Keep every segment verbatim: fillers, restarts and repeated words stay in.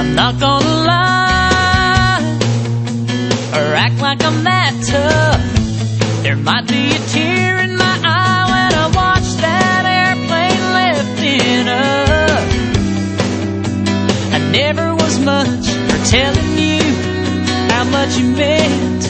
I'm not gonna lie or act like I'm that tough. There might be a tear in my eye when I watch that airplane lifting up. I never was much for telling you how much you meant,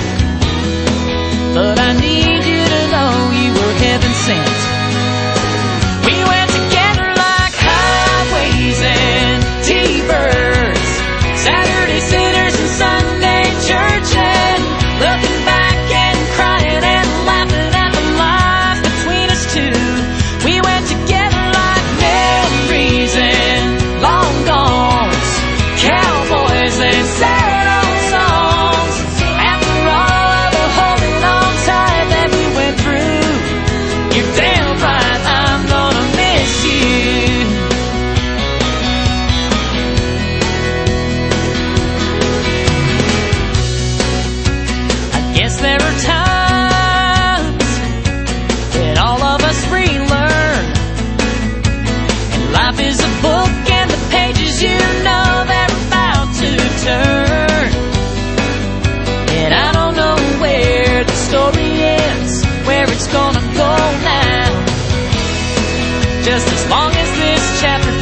but I need you to know you were heaven sent. We went together like highways and T-birds, Saturday sinners and Sunday church, and looking back and crying and laughing at the life between us two. We went together like memories and long gones, cowboys and sad old songs. After all of the holding on tight that we went through, you're damn right I'm gonna miss you. I guess there are times that all of us relearn, and life is a book and the pages you know they're about to turn. And I don't know where the story ends, where it's gonna go now. Just as long as this chapter